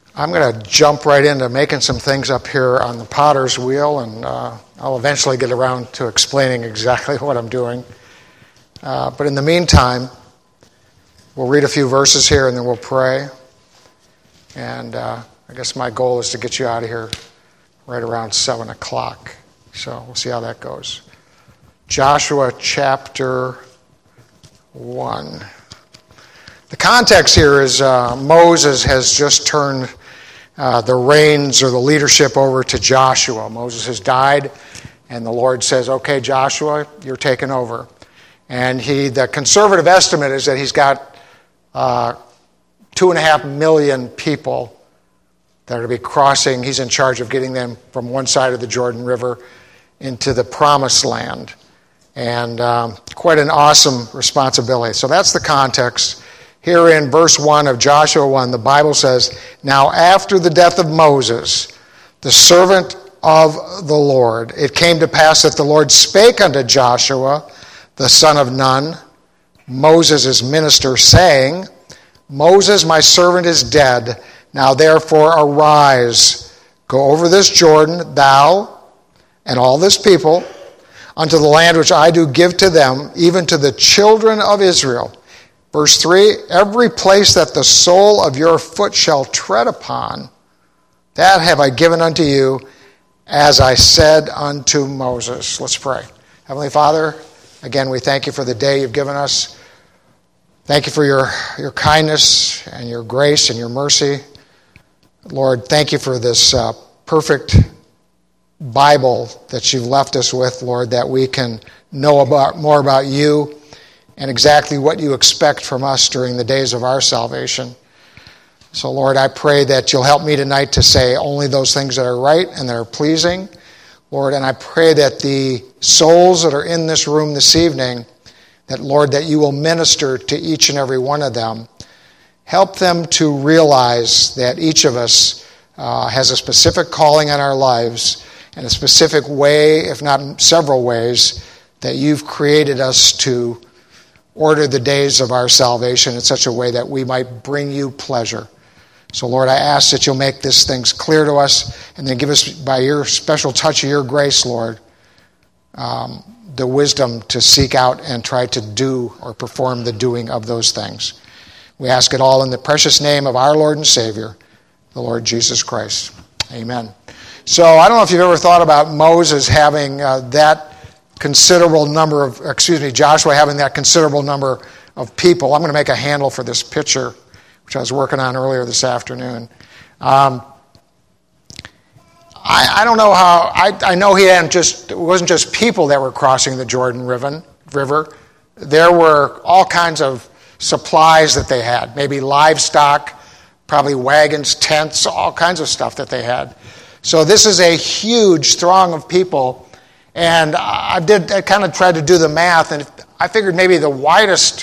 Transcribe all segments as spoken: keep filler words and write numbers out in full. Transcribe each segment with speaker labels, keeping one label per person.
Speaker 1: I'm going to jump right into making some things up here on the potter's wheel, and uh, I'll eventually get around to explaining exactly what I'm doing. Uh, but in the meantime, we'll read a few verses here and then we'll pray. And uh, I guess my goal is to get you out of here right around seven o'clock. So we'll see how that goes. Joshua chapter one. The context here is uh, Moses has just turned uh, the reins or the leadership over to Joshua. Moses has died, and the Lord says, okay, Joshua, you're taking over. And he, the conservative estimate is that he's got uh, two and a half million people that are to be crossing. He's in charge of getting them from one side of the Jordan River into the promised land. And um, quite an awesome responsibility. So that's the context. Here in verse one of Joshua one, the Bible says, now after the death of Moses, the servant of the Lord, it came to pass that the Lord spake unto Joshua, the son of Nun, Moses' minister, saying, Moses, my servant, is dead. Now therefore arise, go over this Jordan, thou and all this people, unto the land which I do give to them, even to the children of Israel. Verse three, every place that the sole of your foot shall tread upon, that have I given unto you, as I said unto Moses. Let's pray. Heavenly Father, again, we thank you for the day you've given us. Thank you for your, your kindness and your grace and your mercy. Lord, thank you for this uh, perfect Bible that you've left us with, Lord, that we can know about more about you and exactly what you expect from us during the days of our salvation. So, Lord, I pray that you'll help me tonight to say only those things that are right and that are pleasing. Lord, and I pray that the souls that are in this room this evening, that, Lord, that you will minister to each and every one of them. Help them to realize that each of us uh, has a specific calling on our lives and a specific way, if not several ways, that you've created us to order the days of our salvation in such a way that we might bring you pleasure. So, Lord, I ask that you'll make these things clear to us and then give us, by your special touch of your grace, Lord, um, the wisdom to seek out and try to do or perform the doing of those things. We ask it all in the precious name of our Lord and Savior, the Lord Jesus Christ. Amen. So I don't know if you've ever thought about Moses having uh, that considerable number of, excuse me, Joshua having that considerable number of people. I'm going to make a handle for this picture, which I was working on earlier this afternoon. Um, I, I don't know how, I, I know he hadn't just, it wasn't just people that were crossing the Jordan River. River. There were all kinds of supplies that they had, maybe livestock, probably wagons, tents, all kinds of stuff that they had. So this is a huge throng of people. And I did. I kind of tried to do the math, and I figured maybe the widest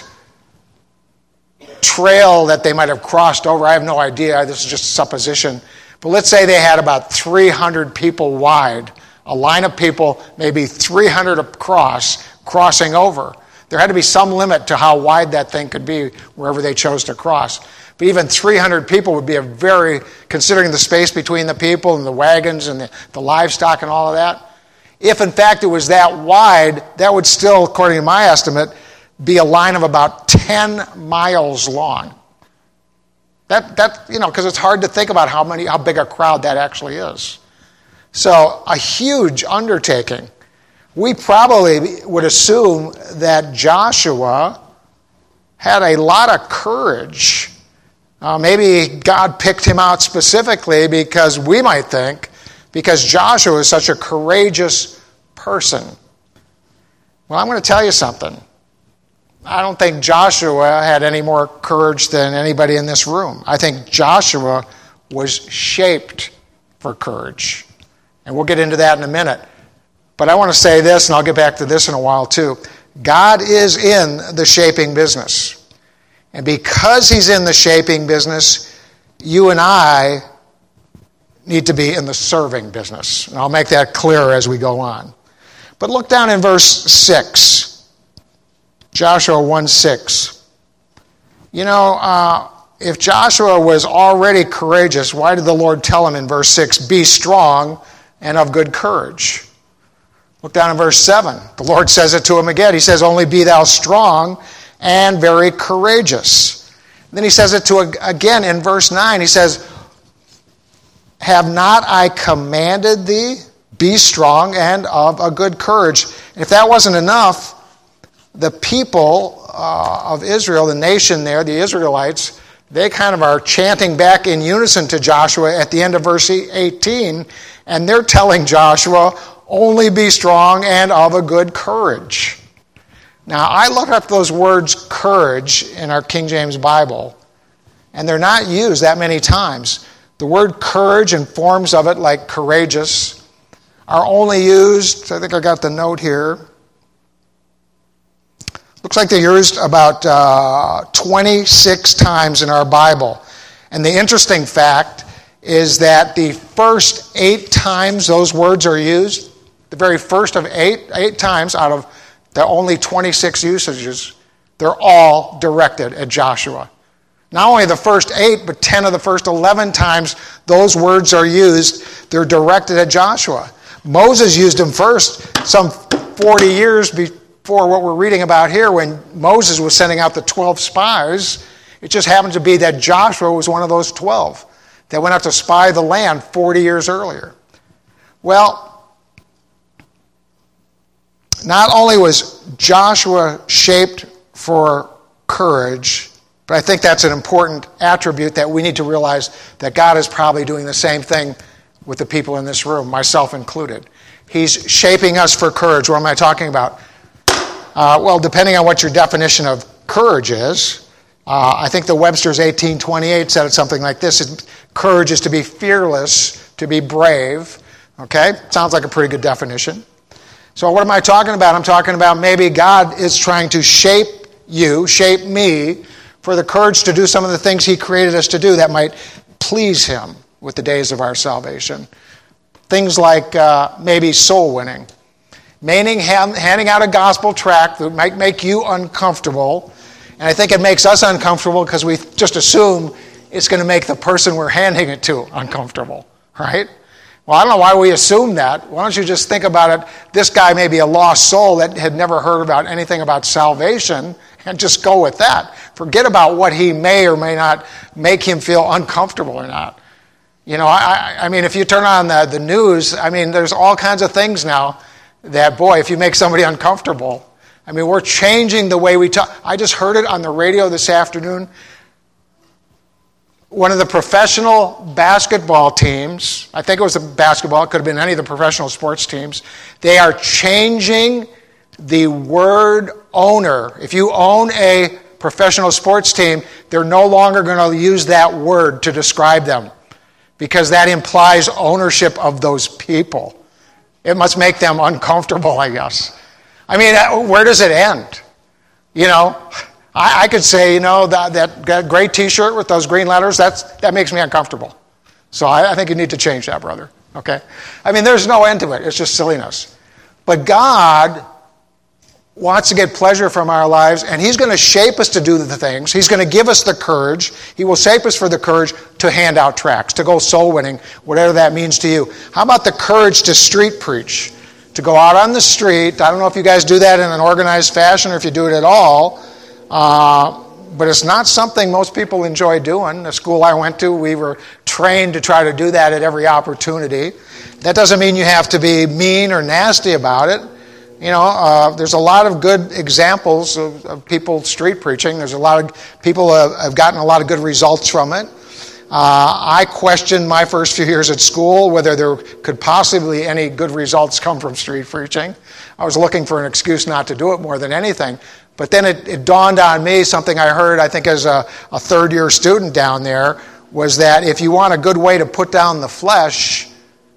Speaker 1: trail that they might have crossed over, I have no idea, this is just a supposition, but let's say they had about three hundred people wide, a line of people, maybe three hundred across, crossing over. There had to be some limit to how wide that thing could be wherever they chose to cross. But even three hundred people would be a very, considering the space between the people and the wagons and the, the livestock and all of that, if, in fact, it was that wide, that would still, according to my estimate, be a line of about ten miles long. That, that you know, because it's hard to think about how many, how big a crowd that actually is. So, a huge undertaking. We probably would assume that Joshua had a lot of courage. Uh, maybe God picked him out specifically because we might think, because Joshua is such a courageous person. Well, I'm going to tell you something. I don't think Joshua had any more courage than anybody in this room. I think Joshua was shaped for courage. And we'll get into that in a minute. But I want to say this, and I'll get back to this in a while too. God is in the shaping business. And because he's in the shaping business, you and I need to be in the serving business. And I'll make that clearer as we go on. But look down in verse six. Joshua one six. You know, uh, if Joshua was already courageous, why did the Lord tell him in verse six, be strong and of good courage? Look down in verse seven. The Lord says it to him again. He says, only be thou strong and very courageous. Then he says it to again in verse nine. He says, have not I commanded thee? Be strong and of a good courage. And if that wasn't enough, the people uh, of Israel, the nation there, the Israelites, they kind of are chanting back in unison to Joshua at the end of verse eighteen, and they're telling Joshua, only be strong and of a good courage. Now, I looked up those words courage in our King James Bible, and they're not used that many times. The word courage and forms of it, like courageous, are only used, I think I got the note here, looks like they're used about uh, twenty-six times in our Bible. And the interesting fact is that the first eight times those words are used, the very first of eight, eight times out of the only twenty-six usages, they're all directed at Joshua. Not only the first eight, but ten of the first eleven times those words are used, they're directed at Joshua. Moses used them first some forty years before what we're reading about here when Moses was sending out the twelve spies. It just happened to be that Joshua was one of those twelve that went out to spy the land forty years earlier. Well, not only was Joshua shaped for courage, but I think that's an important attribute that we need to realize that God is probably doing the same thing with the people in this room, myself included. He's shaping us for courage. What am I talking about? Uh, well, depending on what your definition of courage is, uh, I think the Webster's eighteen twenty-eight said it something like this. Courage is to be fearless, to be brave. Okay? Sounds like a pretty good definition. So what am I talking about? I'm talking about maybe God is trying to shape you, shape me, for the courage to do some of the things he created us to do that might please him with the days of our salvation. Things like uh, maybe soul winning. Meaning hand, handing out a gospel tract that might make you uncomfortable. And I think it makes us uncomfortable because we just assume it's going to make the person we're handing it to uncomfortable. Right? Well, I don't know why we assume that. Why don't you just think about it? This guy may be a lost soul that had never heard about anything about salvation, and just go with that. Forget about what he may or may not make him feel uncomfortable or not. You know, I, I mean, if you turn on the, the news, I mean, there's all kinds of things now that, boy, if you make somebody uncomfortable, I mean, we're changing the way we talk. I just heard it on the radio this afternoon. One of the professional basketball teams, I think it was a basketball, it could have been any of the professional sports teams, they are changing the word owner. If you own a professional sports team, they're no longer going to use that word to describe them because that implies ownership of those people. It must make them uncomfortable, I guess. I mean, where does it end? You know, I, I could say, you know, that, that, that gray T-shirt with those green letters, that's, that makes me uncomfortable. So I, I think you need to change that, brother. Okay? I mean, there's no end to it. It's just silliness. But God wants to get pleasure from our lives, and he's going to shape us to do the things. He's going to give us the courage. He will shape us for the courage to hand out tracts, to go soul winning, whatever that means to you. How about the courage to street preach? To go out on the street. I don't know if you guys do that in an organized fashion or if you do it at all, uh, but it's not something most people enjoy doing. The school I went to, we were trained to try to do that at every opportunity. That doesn't mean you have to be mean or nasty about it. You know, uh, there's a lot of good examples of, of people street preaching. There's a lot of people have, have gotten a lot of good results from it. Uh, I questioned my first few years at school whether there could possibly any good results come from street preaching. I was looking for an excuse not to do it more than anything. But then it, it dawned on me, something I heard, I think as a, a third-year student down there, was that if you want a good way to put down the flesh,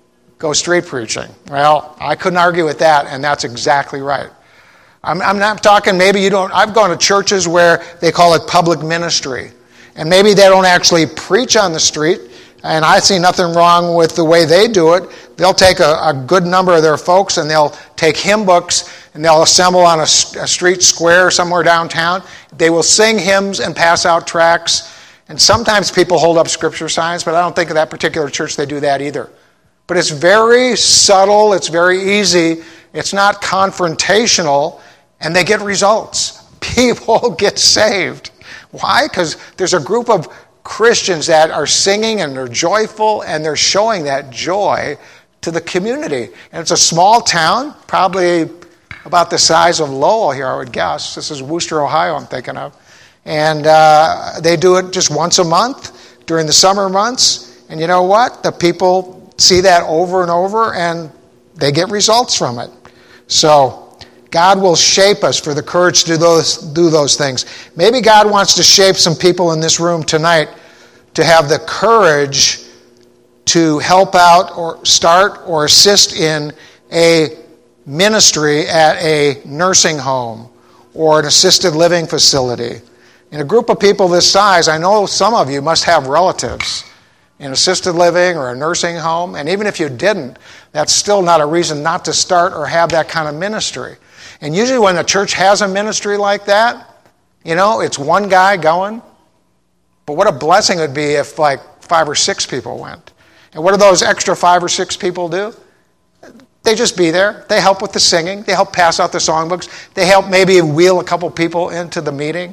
Speaker 1: go street preaching. Well, I couldn't argue with that, and that's exactly right. I'm, I'm not talking, maybe you don't, I've gone to churches where they call it public ministry. And maybe they don't actually preach on the street, and I see nothing wrong with the way they do it. They'll take a, a good number of their folks, and they'll take hymn books, and they'll assemble on a, a street square somewhere downtown. They will sing hymns and pass out tracts. And sometimes people hold up scripture signs, but I don't think of that particular church they do that either. But it's very subtle, it's very easy, it's not confrontational, and they get results. People get saved. Why? Because there's a group of Christians that are singing and they're joyful and they're showing that joy to the community. And it's a small town, probably about the size of Lowell here, I would guess. This is Wooster, Ohio, I'm thinking of. And uh, they do it just once a month during the summer months. And you know what? The people see that over and over and they get results from it. So God will shape us for the courage to do those, do those things. Maybe God wants to shape some people in this room tonight to have the courage to help out or start or assist in a ministry at a nursing home or an assisted living facility. In a group of people this size, I know some of you must have relatives in assisted living or a nursing home, and even if you didn't, that's still not a reason not to start or have that kind of ministry. And usually when a church has a ministry like that, you know, it's one guy going, but what a blessing it would be if like five or six people went. And what do those extra five or six people do? They just be there. They help with the singing. They help pass out the songbooks. They help maybe wheel a couple people into the meeting.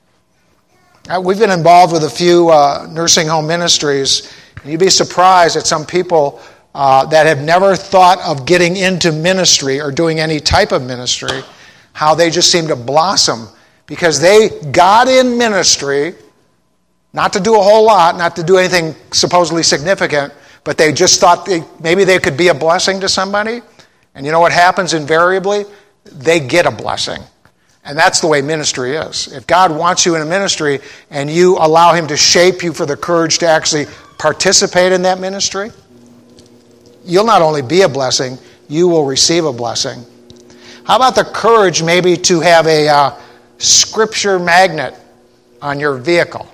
Speaker 1: Uh, we've been involved with a few uh, nursing home ministries, and you'd be surprised at some people uh, that have never thought of getting into ministry or doing any type of ministry, how they just seem to blossom because they got in ministry not to do a whole lot, not to do anything supposedly significant, but they just thought they, maybe they could be a blessing to somebody. And you know what happens invariably? They get a blessing. And that's the way ministry is. If God wants you in a ministry and you allow Him to shape you for the courage to actually participate in that ministry, you'll not only be a blessing, you will receive a blessing. How about the courage maybe to have a uh, scripture magnet on your vehicle?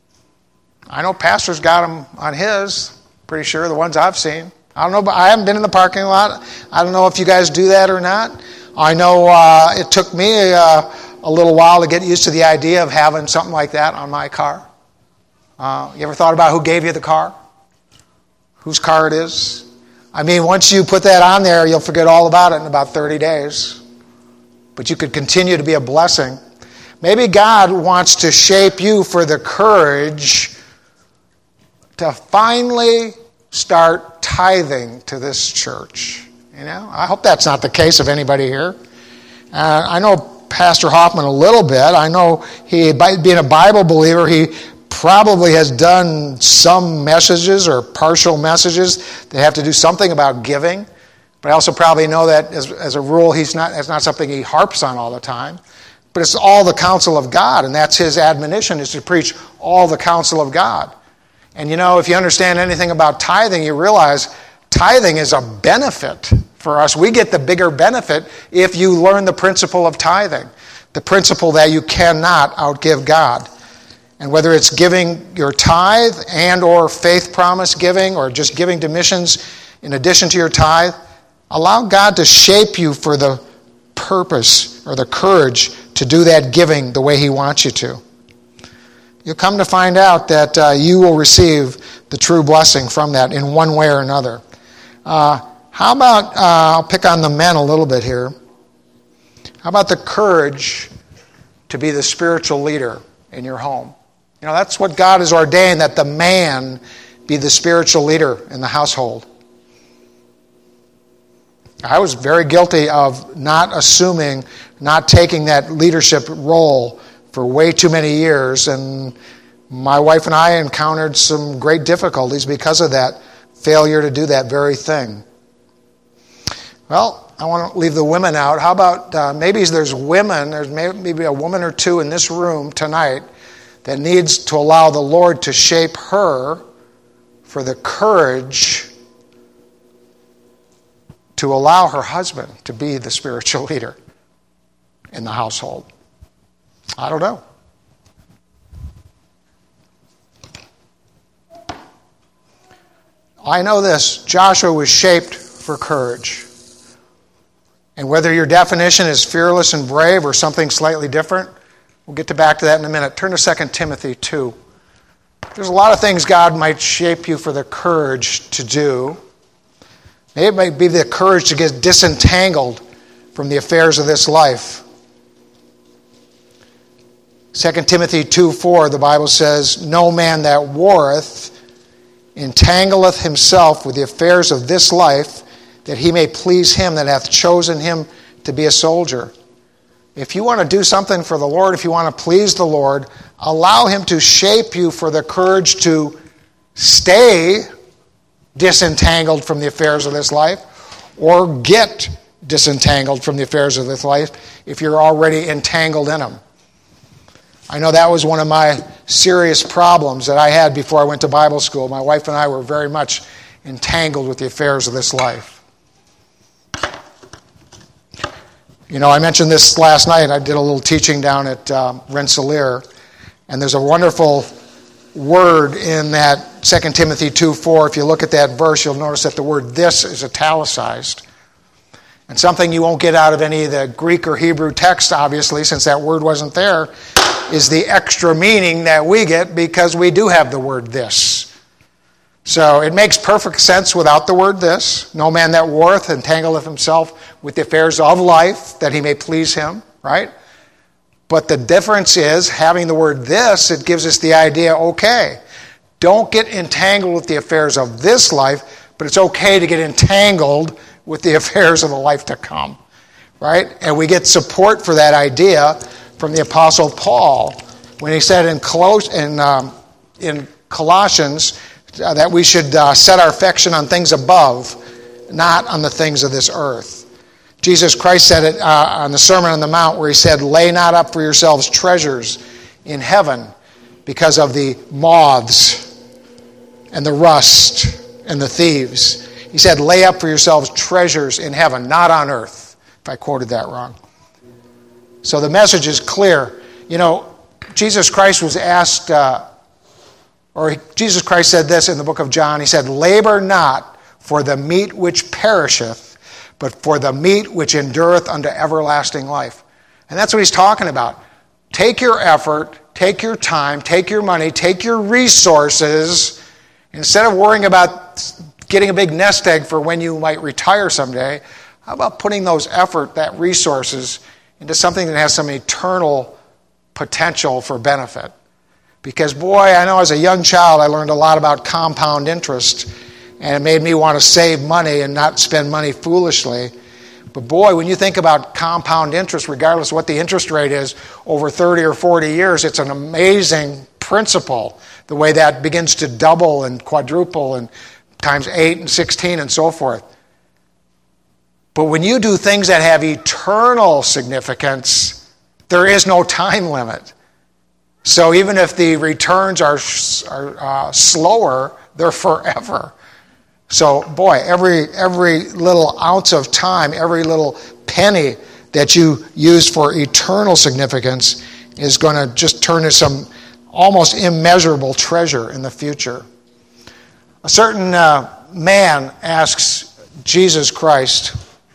Speaker 1: I know Pastor's got them on his. Pretty sure, the ones I've seen. I don't know, but I haven't been in the parking lot. I don't know if you guys do that or not. I know uh, it took me uh, a little while to get used to the idea of having something like that on my car. Uh, you ever thought about who gave you the car? Whose car it is? I mean, once you put that on there, you'll forget all about it in about thirty days. But you could continue to be a blessing. Maybe God wants to shape you for the courage to finally start tithing to this church. You know, I hope that's not the case of anybody here. Uh, I know Pastor Hoffman a little bit. I know he, being a Bible believer, he probably has done some messages or partial messages that have to do something about giving. But I also probably know that as, as a rule, he's not, it's not something he harps on all the time. But it's all the counsel of God, and that's his admonition, is to preach all the counsel of God. And you know, if you understand anything about tithing, you realize tithing is a benefit for us. We get the bigger benefit if you learn the principle of tithing, the principle that you cannot outgive God. And whether it's giving your tithe and or faith promise giving or just giving to missions in addition to your tithe, allow God to shape you for the purpose or the courage to do that giving the way He wants you to. You'll come to find out that uh, you will receive the true blessing from that in one way or another. Uh, how about, uh, I'll pick on the men a little bit here. How about the courage to be the spiritual leader in your home? You know, that's what God has ordained, that the man be the spiritual leader in the household. I was very guilty of not assuming, not taking that leadership role for way too many years, and my wife and I encountered some great difficulties because of that failure to do that very thing. Well, I want to leave the women out. How about uh, maybe there's women, there's maybe a woman or two in this room tonight that needs to allow the Lord to shape her for the courage to allow her husband to be the spiritual leader in the household. I don't know. I know this. Joshua was shaped for courage. And whether your definition is fearless and brave or something slightly different, we'll get to back to that in a minute. Turn to Second Timothy two. there's a lot of things God might shape you for the courage to do. Maybe it might be the courage to get disentangled from the affairs of this life. Second Timothy two four, the Bible says, "No man that warreth entangleth himself with the affairs of this life, that he may please him that hath chosen him to be a soldier." If you want to do something for the Lord, if you want to please the Lord, allow him to shape you for the courage to stay disentangled from the affairs of this life, or get disentangled from the affairs of this life if you're already entangled in them. I know that was one of my serious problems that I had before I went to Bible school. My wife and I were very much entangled with the affairs of this life. You know, I mentioned this last night. I did a little teaching down at um, Rensselaer, and there's a wonderful word in that Second Timothy two four. If you look at that verse, you'll notice that the word "this" is italicized. And something you won't get out of any of the Greek or Hebrew text, obviously, since that word wasn't there, is the extra meaning that we get because we do have the word "this." So it makes perfect sense without the word "this." No man that warreth entangleth himself with the affairs of life, that he may please him, right? But the difference is, having the word "this," it gives us the idea, okay, don't get entangled with the affairs of this life, but it's okay to get entangled with the affairs of the life to come, right? And we get support for that idea from the Apostle Paul when he said in, Col- in, um, in Colossians uh, that we should uh, set our affection on things above, not on the things of this earth. Jesus Christ said it uh, on the Sermon on the Mount where he said, "Lay not up for yourselves treasures in heaven because of the moths and the rust and the thieves." He said, "Lay up for yourselves treasures in heaven, not on earth," if I quoted that wrong. So the message is clear. You know, Jesus Christ was asked, uh, or Jesus Christ said this in the book of John. He said, "Labor not for the meat which perisheth, but for the meat which endureth unto everlasting life." And that's what he's talking about. Take your effort, take your time, take your money, take your resources. Instead of worrying about getting a big nest egg for when you might retire someday, how about putting those effort, that resources, into something that has some eternal potential for benefit? Because boy, I know as a young child I learned a lot about compound interest, and it made me want to save money and not spend money foolishly. But boy, when you think about compound interest, regardless of what the interest rate is, over thirty or forty years, it's an amazing principle, the way that begins to double and quadruple and times eight and sixteen and so forth. But when you do things that have eternal significance, there is no time limit. So even if the returns are, are uh, slower, they're forever. So, boy, every every little ounce of time, every little penny that you use for eternal significance is going to just turn to some almost immeasurable treasure in the future. A certain uh, man asks Jesus Christ.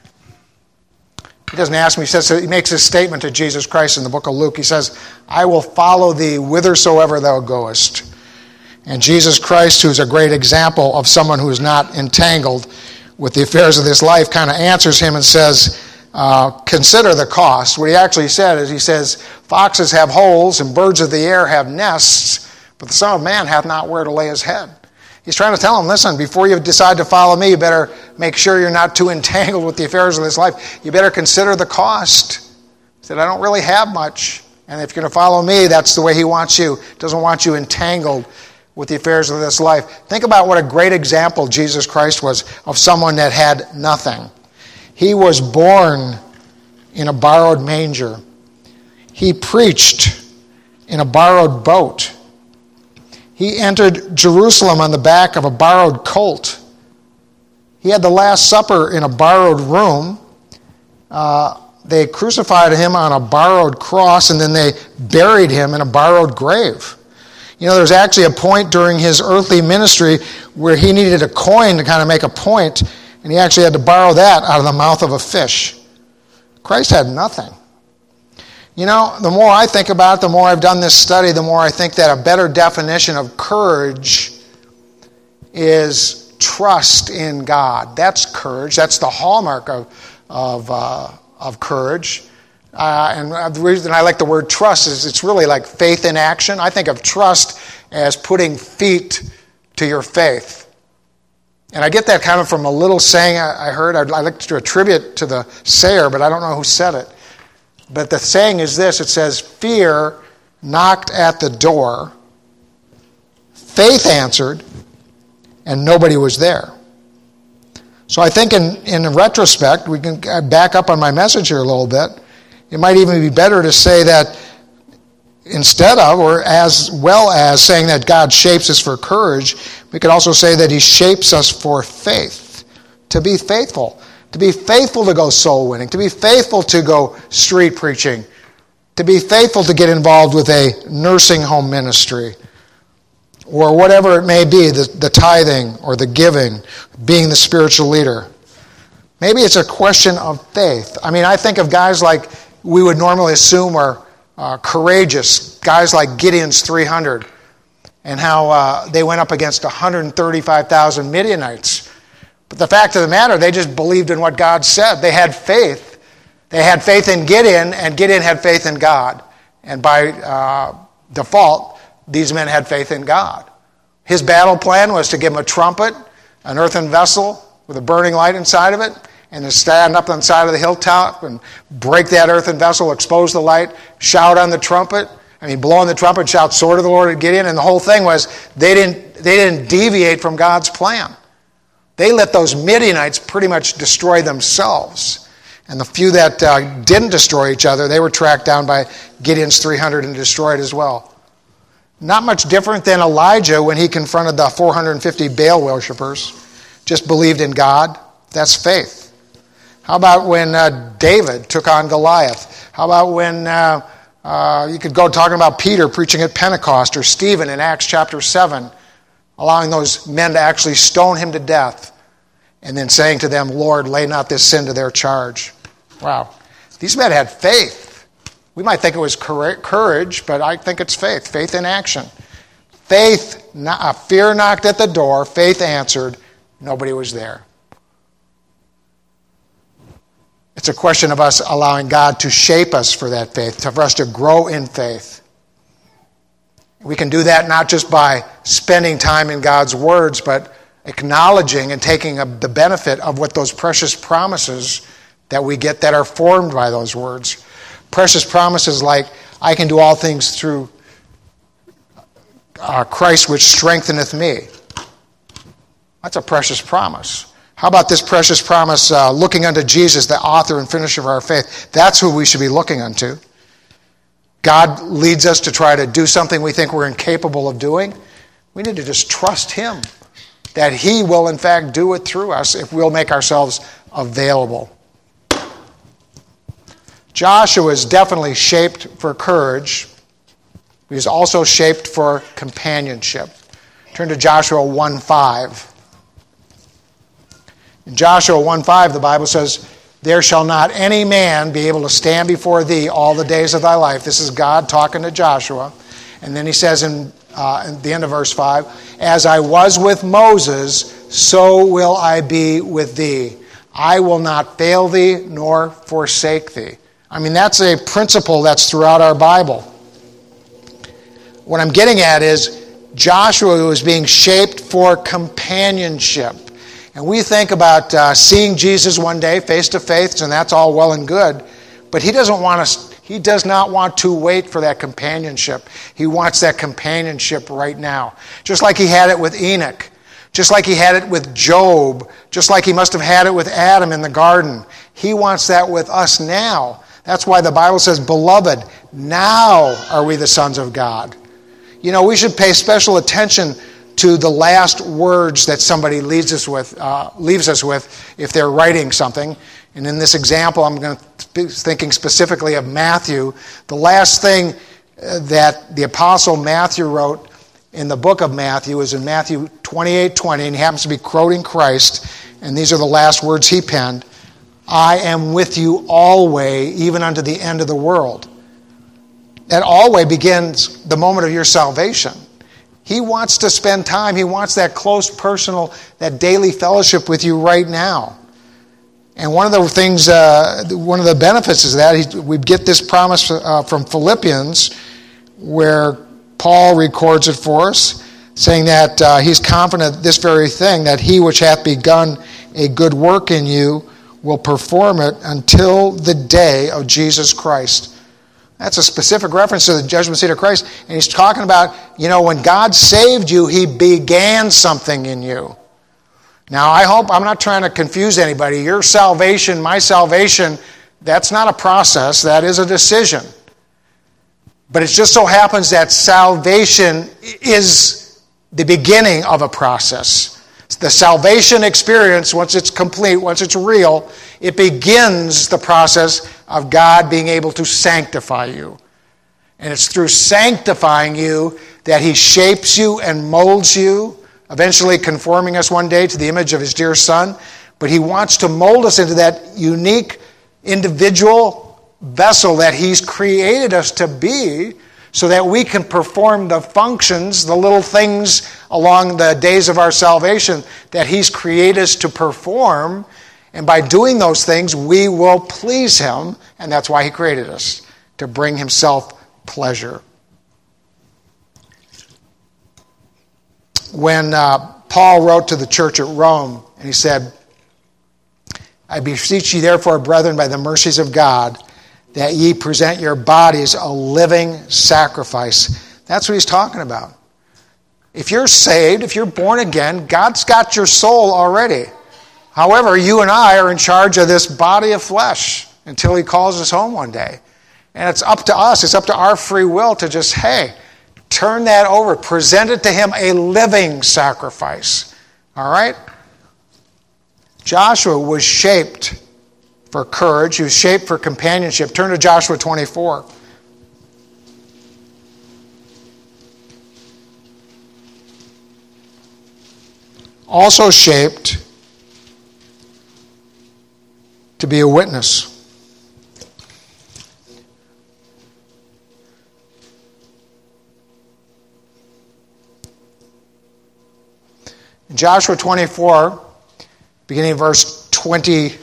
Speaker 1: He doesn't ask me. He says he makes a statement to Jesus Christ in the book of Luke. He says, "I will follow thee whithersoever thou goest." And Jesus Christ, who's a great example of someone who is not entangled with the affairs of this life, kind of answers him and says, uh, consider the cost. What he actually said is, he says, "Foxes have holes and birds of the air have nests, but the Son of Man hath not where to lay his head." He's trying to tell him, listen, before you decide to follow me, you better make sure you're not too entangled with the affairs of this life. You better consider the cost. He said, "I don't really have much. And if you're going to follow me, that's the way he wants you. He doesn't want you entangled with the affairs of this life." Think about what a great example Jesus Christ was of someone that had nothing. He was born in a borrowed manger. He preached in a borrowed boat. He entered Jerusalem on the back of a borrowed colt. He had the Last Supper in a borrowed room. Uh, they crucified him on a borrowed cross, and then they buried him in a borrowed grave. You know, there's actually a point during his earthly ministry where he needed a coin to kind of make a point, and he actually had to borrow that out of the mouth of a fish. Christ had nothing. You know, the more I think about it, the more I've done this study, the more I think that a better definition of courage is trust in God. That's courage. That's the hallmark of, of, uh, of courage. Uh, and the reason I like the word trust is it's really like faith in action. I think of trust as putting feet to your faith. And I get that kind of from a little saying I heard. I'd like to attribute to the sayer, but I don't know who said it. But the saying is this. It says, fear knocked at the door, faith answered, and nobody was there. So I think in, in retrospect, we can back up on my message here a little bit. It might even be better to say that instead of, or as well as saying that God shapes us for courage, we could also say that he shapes us for faith, to be faithful. To be faithful to go soul winning, to be faithful to go street preaching, to be faithful to get involved with a nursing home ministry, or whatever it may be, the, the tithing or the giving, being the spiritual leader. Maybe it's a question of faith. I mean, I think of guys like we would normally assume are uh, courageous, guys like Gideon's three hundred, and how uh, they went up against one hundred thirty-five thousand Midianites. But the fact of the matter, they just believed in what God said. They had faith. They had faith in Gideon, and Gideon had faith in God. And by uh, default, these men had faith in God. His battle plan was to give him a trumpet, an earthen vessel with a burning light inside of it, and to stand up on the side of the hilltop and break that earthen vessel, expose the light, shout on the trumpet. I mean, blow on the trumpet, shout, sword of the Lord at Gideon. And the whole thing was they didn't, they didn't deviate from God's plan. They let those Midianites pretty much destroy themselves. And the few that uh, didn't destroy each other, they were tracked down by Gideon's three hundred and destroyed as well. Not much different than Elijah when he confronted the four hundred fifty Baal worshippers. Just believed in God. That's faith. How about when uh, David took on Goliath? How about when uh, uh, you could go talking about Peter preaching at Pentecost, or Stephen in Acts chapter seven, allowing those men to actually stone him to death, and then saying to them, Lord, lay not this sin to their charge. Wow. These men had faith. We might think it was courage, but I think it's faith. Faith in action. Faith, fear knocked at the door. Faith answered. Nobody was there. It's a question of us allowing God to shape us for that faith, for us to grow in faith. We can do that not just by spending time in God's words, but acknowledging and taking the benefit of what those precious promises that we get that are formed by those words. Precious promises like, I can do all things through uh, Christ which strengtheneth me. That's a precious promise. How about this precious promise, uh, looking unto Jesus, the author and finisher of our faith? That's who we should be looking unto. God leads us to try to do something we think we're incapable of doing. We need to just trust him that he will in fact do it through us if we'll make ourselves available. Joshua is definitely shaped for courage. He is also shaped for companionship. Turn to Joshua one five. In Joshua one five, the Bible says, there shall not any man be able to stand before thee all the days of thy life. This is God talking to Joshua. And then he says in, uh, in the end of verse five, as I was with Moses, so will I be with thee. I will not fail thee nor forsake thee. I mean, that's a principle that's throughout our Bible. What I'm getting at is Joshua was being shaped for companionship. And we think about uh, seeing Jesus one day face to face, and that's all well and good. But he doesn't want us. He does not want to wait for that companionship. He wants that companionship right now. Just like he had it with Enoch. Just like he had it with Job. Just like he must have had it with Adam in the garden. He wants that with us now. That's why the Bible says, beloved, now are we the sons of God. You know, we should pay special attention to the last words that somebody leaves us with, uh, leaves us with if they're writing something. And in this example, I'm going to be thinking specifically of Matthew. The last thing that the Apostle Matthew wrote in the book of Matthew is in Matthew twenty-eight twenty, and he happens to be quoting Christ, and these are the last words he penned. I am with you always, even unto the end of the world. that always begins the moment of your salvation. He wants to spend time. He wants that close, personal, that daily fellowship with you right now. And one of the things, uh, one of the benefits is that he, we get this promise uh, from Philippians, where Paul records it for us, saying that uh, he's confident this very thing, that he which hath begun a good work in you will perform it until the day of Jesus Christ. That's a specific reference to the judgment seat of Christ. And he's talking about, you know, when God saved you, he began something in you. Now, I hope I'm not trying to confuse anybody. Your salvation, my salvation, that's not a process. That is a decision. But it just so happens that salvation is the beginning of a process. The salvation experience, once it's complete, once it's real, it begins the process of God being able to sanctify you. And it's through sanctifying you that he shapes you and molds you, eventually conforming us one day to the image of his dear Son. But he wants to mold us into that unique individual vessel that he's created us to be, so that we can perform the functions, the little things along the days of our salvation that he's created us to perform. And by doing those things, we will please him. And that's why he created us, to bring himself pleasure. When uh, Paul wrote to the church at Rome, and he said, I beseech you therefore, brethren, by the mercies of God, that ye present your bodies a living sacrifice. That's what he's talking about. If you're saved, if you're born again, God's got your soul already. However, you and I are in charge of this body of flesh until he calls us home one day. And it's up to us, it's up to our free will to just, hey, turn that over, present it to him a living sacrifice. All right? Joshua was shaped for courage. He was shaped for companionship. Turn to Joshua twenty-four. Also shaped to be a witness. In Joshua twenty-four, beginning in verse twenty-six,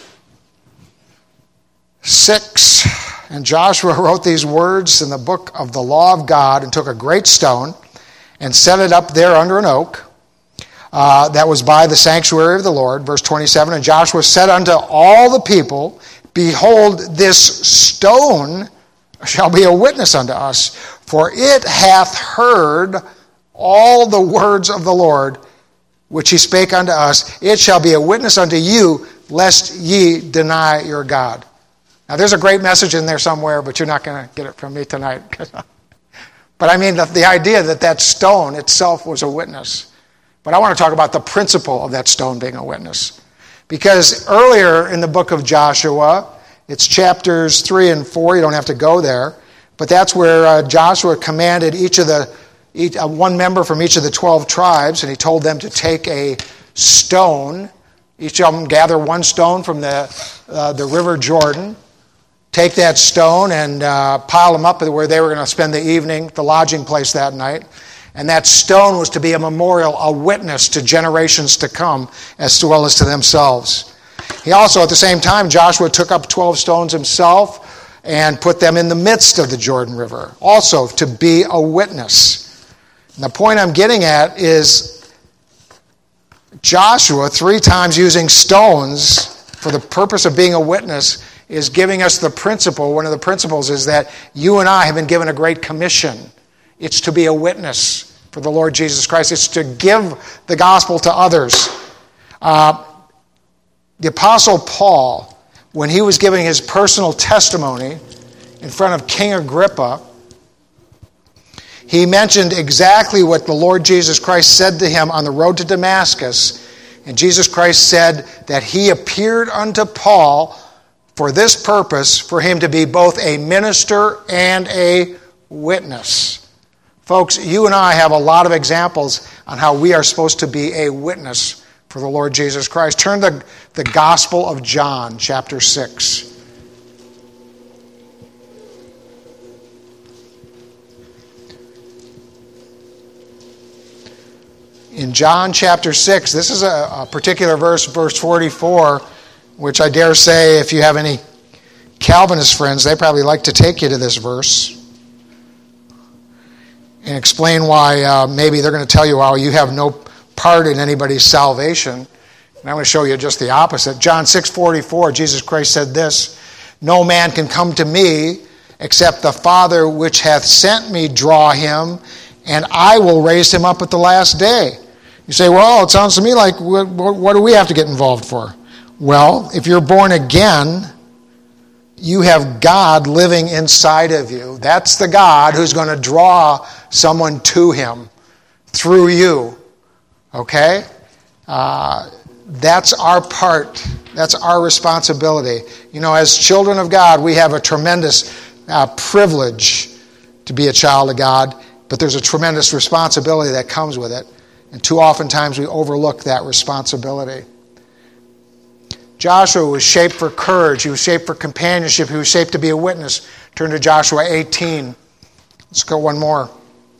Speaker 1: and Joshua wrote these words in the book of the law of God, and took a great stone and set it up there under an oak uh, that was by the sanctuary of the Lord. Verse twenty-seven, and Joshua said unto all the people, behold, this stone shall be a witness unto us, for it hath heard all the words of the Lord, which he spake unto us. It shall be a witness unto you, lest ye deny your God. Now, there's a great message in there somewhere, but you're not going to get it from me tonight. But I mean, the, the idea that that stone itself was a witness. But I want to talk about the principle of that stone being a witness. Because earlier in the book of Joshua, it's chapters three and four, you don't have to go there, but that's where uh, Joshua commanded each of the Each, uh, one member from each of the twelve tribes, and he told them to take a stone. Each of them gather one stone from the uh, the river Jordan, take that stone and uh, pile them up where they were going to spend the evening, the lodging place that night. And that stone was to be a memorial, a witness to generations to come, as well as to themselves. He also, at the same time, Joshua took up twelve stones himself and put them in the midst of the Jordan River, also to be a witness. And the point I'm getting at is Joshua, three times using stones for the purpose of being a witness, is giving us the principle. One of the principles is that you and I have been given a great commission. It's to be a witness for the Lord Jesus Christ. It's to give the gospel to others. Uh, the Apostle Paul, when he was giving his personal testimony in front of King Agrippa, he mentioned exactly what the Lord Jesus Christ said to him on the road to Damascus. And Jesus Christ said that he appeared unto Paul for this purpose, for him to be both a minister and a witness. Folks, you and I have a lot of examples on how we are supposed to be a witness for the Lord Jesus Christ. Turn to the Gospel of John, chapter six. In John chapter six, this is a, a particular verse, verse forty-four, which I dare say if you have any Calvinist friends, they probably like to take you to this verse and explain why uh, maybe they're going to tell you, well, you have no part in anybody's salvation. And I'm going to show you just the opposite. John six forty-four, Jesus Christ said this, "No man can come to me except the Father which hath sent me draw him, and I will raise him up at the last day." You say, well, it sounds to me like, what, what do we have to get involved for? Well, if you're born again, you have God living inside of you. That's the God who's going to draw someone to him through you. Okay? Uh, that's our part. That's our responsibility. You know, as children of God, we have a tremendous uh, privilege to be a child of God, but there's a tremendous responsibility that comes with it. And too often times we overlook that responsibility. Joshua was shaped for courage. He was shaped for companionship. He was shaped to be a witness. Turn to Joshua eighteen. Let's go one more.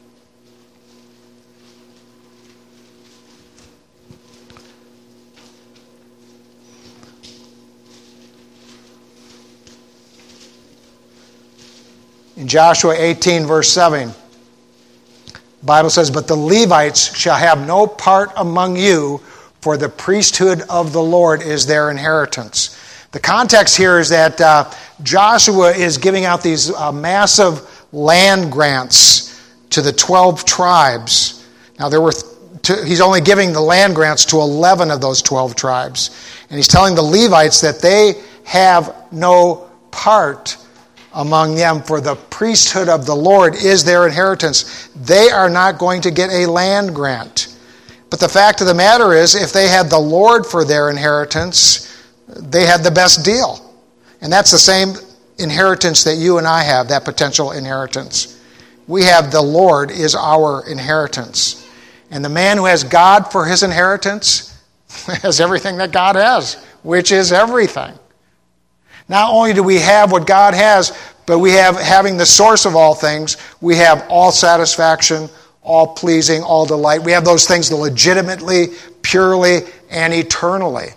Speaker 1: In Joshua eighteen, verse seven, the Bible says, "But the Levites shall have no part among you, for the priesthood of the Lord is their inheritance." The context here is that uh, Joshua is giving out these uh, massive land grants to the twelve tribes. Now, there were th- to, he's only giving the land grants to eleven of those twelve tribes. And he's telling the Levites that they have no part among them, for the priesthood of the Lord is their inheritance. They are not going to get a land grant. But the fact of the matter is, if they had the Lord for their inheritance, they had the best deal. And that's the same inheritance that you and I have, that potential inheritance. We have the Lord is our inheritance. And the man who has God for his inheritance has everything that God has, which is everything. Not only do we have what God has, but we have, having the source of all things, we have all satisfaction, all pleasing, all delight. We have those things legitimately, purely, and eternally.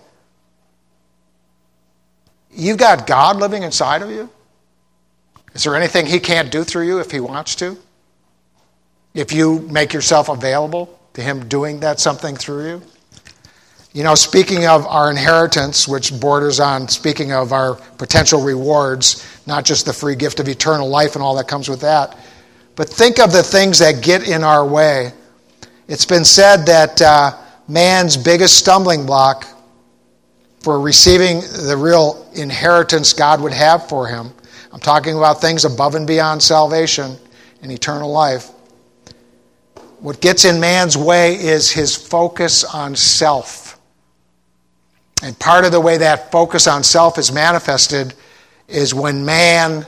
Speaker 1: You've got God living inside of you? Is there anything he can't do through you if he wants to? If you make yourself available to him doing that something through you? You know, speaking of our inheritance, which borders on speaking of our potential rewards, not just the free gift of eternal life and all that comes with that, but think of the things that get in our way. It's been said that uh, man's biggest stumbling block for receiving the real inheritance God would have for him, I'm talking about things above and beyond salvation and eternal life. What gets in man's way is his focus on self. And part of the way that focus on self is manifested is when man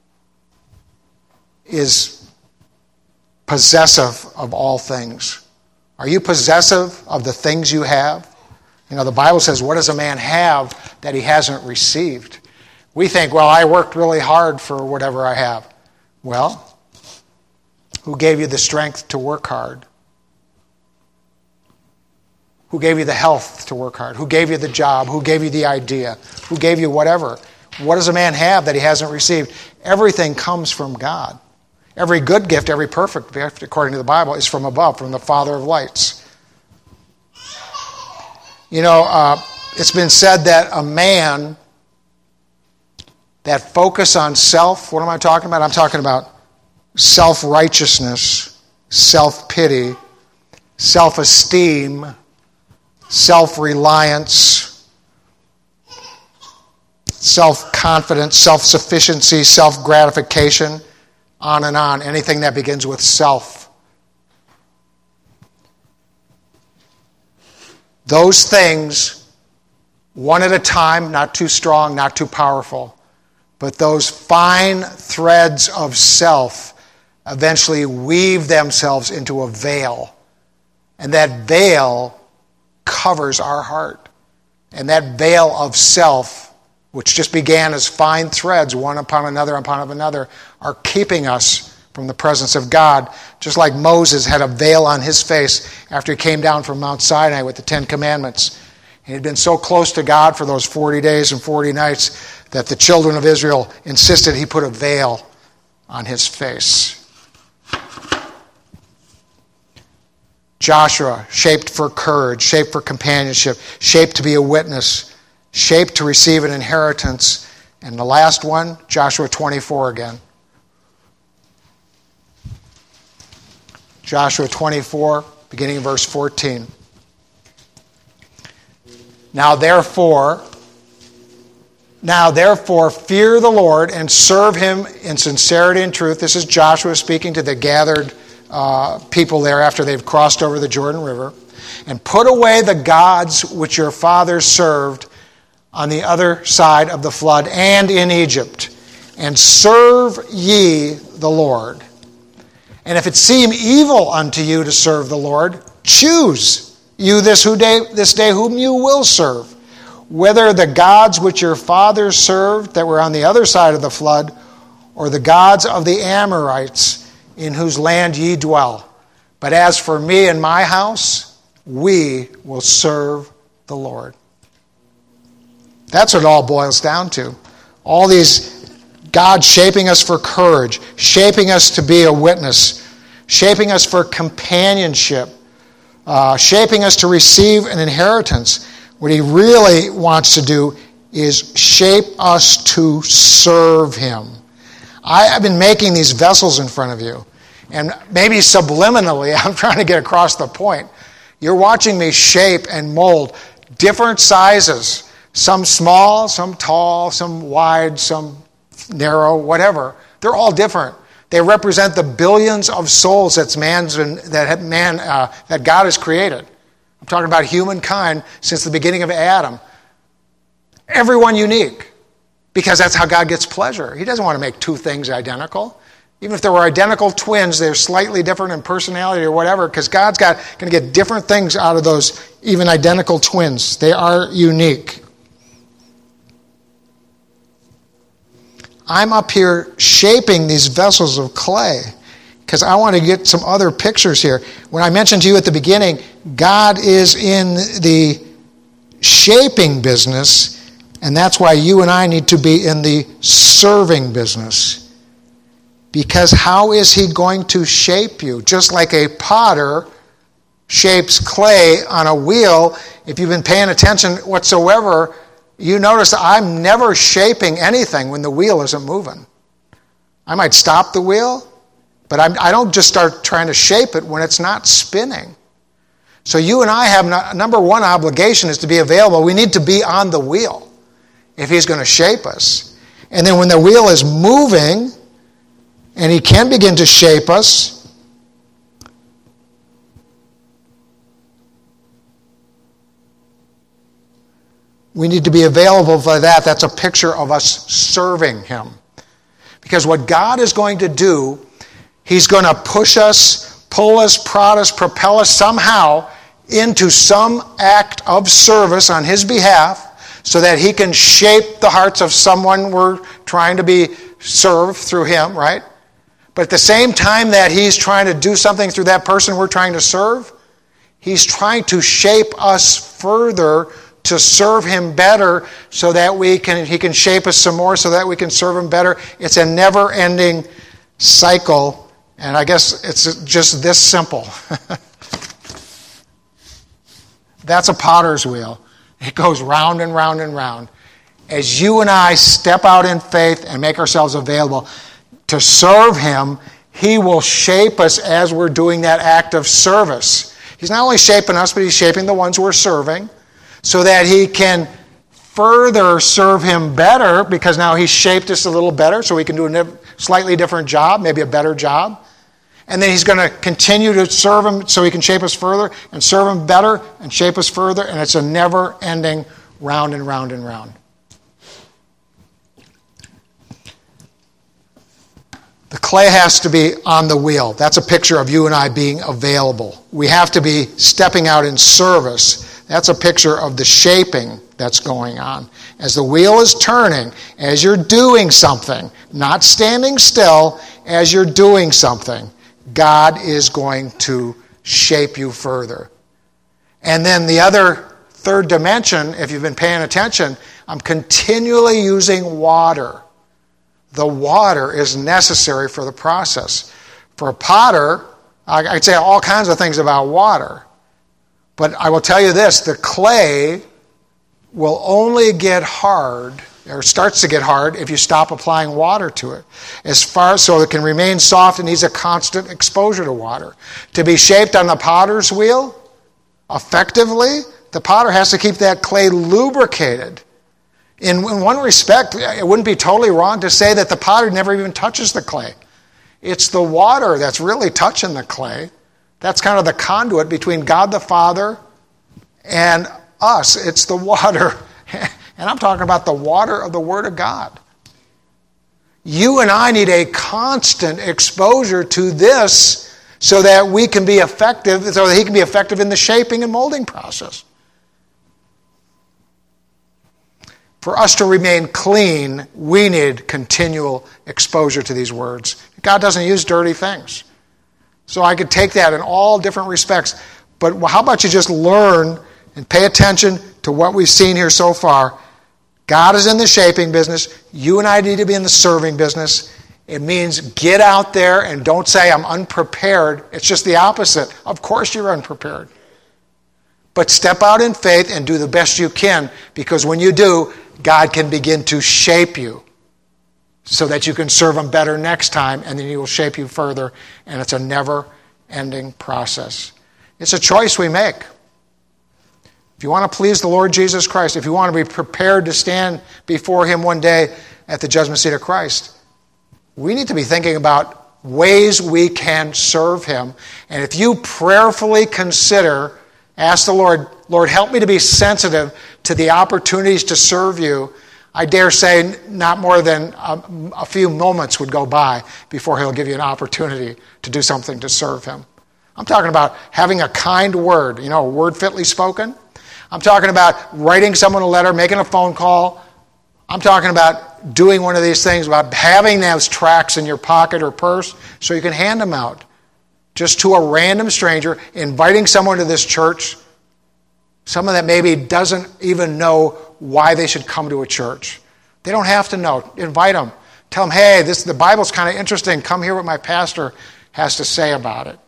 Speaker 1: is possessive of all things. Are you possessive of the things you have? You know, the Bible says, what does a man have that he hasn't received? We think, well, I worked really hard for whatever I have. Well, who gave you the strength to work hard? Who gave you the health to work hard? Who gave you the job? Who gave you the idea? Who gave you whatever? What does a man have that he hasn't received? Everything comes from God. Every good gift, every perfect gift, according to the Bible, is from above, from the Father of lights. You know, uh, it's been said that a man, that focus on self, what am I talking about? I'm talking about self-righteousness, self-pity, self-esteem, self-reliance, self-confidence, self-sufficiency, self-gratification, on and on. Anything that begins with self. Those things, one at a time, not too strong, not too powerful, but those fine threads of self eventually weave themselves into a veil. And that veil covers our heart. And that veil of self, which just began as fine threads, one upon another upon another, are keeping us from the presence of God, just like Moses had a veil on his face after he came down from Mount Sinai with the Ten Commandments. He had been so close to God for those forty days and forty nights that the children of Israel insisted he put a veil on his face. Joshua, shaped for courage, shaped for companionship, shaped to be a witness, shaped to receive an inheritance. And the last one, Joshua twenty-four again. Joshua twenty-four, beginning in verse fourteen. Now therefore, now therefore fear the Lord and serve him in sincerity and truth. This is Joshua speaking to the gathered uh, people there after they've crossed over the Jordan River. And put away the gods which your fathers served on the other side of the flood and in Egypt, and serve ye the Lord. And if it seem evil unto you to serve the Lord, choose you this, who day, this day whom you will serve, whether the gods which your fathers served that were on the other side of the flood, or the gods of the Amorites in whose land ye dwell. But as for me and my house, we will serve the Lord. That's what it all boils down to. All these God shaping us for courage, shaping us to be a witness, shaping us for companionship, uh, shaping us to receive an inheritance. What he really wants to do is shape us to serve him. I have been making these vessels in front of you, and maybe subliminally I'm trying to get across the point. You're watching me shape and mold different sizes, some small, some tall, some wide, some narrow, whatever. They're all different. They represent the billions of souls that's man's been, that man uh, that God has created. I'm talking about humankind since the beginning of Adam. Everyone unique, because that's how God gets pleasure. He doesn't want to make two things identical. Even if there were identical twins, they're slightly different in personality or whatever, because God's got going to get different things out of those even identical twins. They are unique. I'm up here shaping these vessels of clay because I want to get some other pictures here. When I mentioned to you at the beginning, God is in the shaping business, and that's why you and I need to be in the serving business. Because how is he going to shape you? Just like a potter shapes clay on a wheel, if you've been paying attention whatsoever, you notice I'm never shaping anything when the wheel isn't moving. I might stop the wheel, but I'm, I don't just start trying to shape it when it's not spinning. So you and I have no, number one obligation is to be available. We need to be on the wheel if he's going to shape us. And then when the wheel is moving and he can begin to shape us, we need to be available for that. That's a picture of us serving him. Because what God is going to do, he's going to push us, pull us, prod us, propel us somehow into some act of service on his behalf so that he can shape the hearts of someone we're trying to be served through him, right? But at the same time that he's trying to do something through that person we're trying to serve, he's trying to shape us further to serve him better so that we can he can shape us some more so that we can serve him better. It's a never-ending cycle, and I guess it's just this simple. That's a potter's wheel. It goes round and round and round. As you and I step out in faith and make ourselves available to serve him, he will shape us as we're doing that act of service. He's not only shaping us, but he's shaping the ones we're serving, so that he can further serve him better, because now he's shaped us a little better so we can do a slightly different job, maybe a better job. And then he's going to continue to serve him so he can shape us further and serve him better and shape us further. And it's a never-ending round and round and round. The clay has to be on the wheel. That's a picture of you and I being available. We have to be stepping out in service. That's a picture of the shaping that's going on. As the wheel is turning, as you're doing something, not standing still, as you're doing something, God is going to shape you further. And then the other third dimension, if you've been paying attention, I'm continually using water. The water is necessary for the process. For a potter, I'd say all kinds of things about water. But I will tell you this, the clay will only get hard, or starts to get hard, if you stop applying water to it. As far so it can remain soft, it needs a constant exposure to water. To be shaped on the potter's wheel effectively, the potter has to keep that clay lubricated. In, in one respect, it wouldn't be totally wrong to say that the potter never even touches the clay. It's the water that's really touching the clay. That's kind of the conduit between God the Father and us. It's the water. And I'm talking about the water of the Word of God. You and I need a constant exposure to this so that we can be effective, so that he can be effective in the shaping and molding process. For us to remain clean, we need continual exposure to these words. God doesn't use dirty things. So I could take that in all different respects. But how about you just learn and pay attention to what we've seen here so far. God is in the shaping business. You and I need to be in the serving business. It means get out there and don't say I'm unprepared. It's just the opposite. Of course you're unprepared. But step out in faith and do the best you can, because when you do, God can begin to shape you so that you can serve him better next time, and then he will shape you further, and it's a never-ending process. It's a choice we make. If you want to please the Lord Jesus Christ, if you want to be prepared to stand before him one day at the judgment seat of Christ, we need to be thinking about ways we can serve him. And if you prayerfully consider, ask the Lord, Lord, help me to be sensitive to the opportunities to serve you, I dare say not more than a, a few moments would go by before he'll give you an opportunity to do something to serve him. I'm talking about having a kind word, you know, a word fitly spoken. I'm talking about writing someone a letter, making a phone call. I'm talking about doing one of these things, about having those tracts in your pocket or purse so you can hand them out just to a random stranger, inviting someone to this church, someone that maybe doesn't even know why they should come to a church. They don't have to know. Invite them. Tell them, hey, this the Bible's kind of interesting. Come hear what my pastor has to say about it.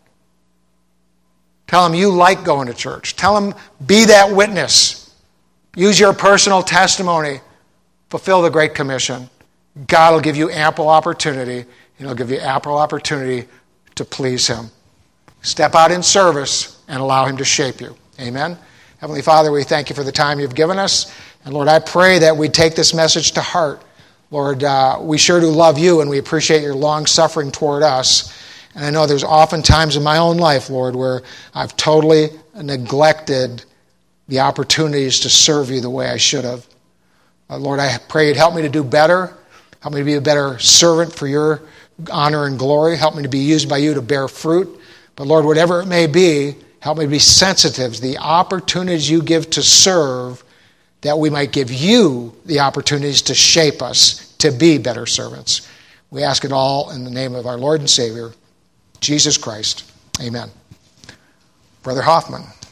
Speaker 1: Tell them you like going to church. Tell them be that witness. Use your personal testimony. Fulfill the Great Commission. God will give you ample opportunity, and he'll give you ample opportunity to please him. Step out in service and allow him to shape you. Amen. Heavenly Father, we thank you for the time you've given us. And Lord, I pray that we take this message to heart. Lord, uh, we sure do love you, and we appreciate your long suffering toward us. And I know there's often times in my own life, Lord, where I've totally neglected the opportunities to serve you the way I should have. Uh, Lord, I pray you'd help me to do better. Help me to be a better servant for your honor and glory. Help me to be used by you to bear fruit. But Lord, whatever it may be, help me to be sensitive to the opportunities you give to serve, that we might give you the opportunities to shape us to be better servants. We ask it all in the name of our Lord and Savior, Jesus Christ. Amen. Brother Hoffman.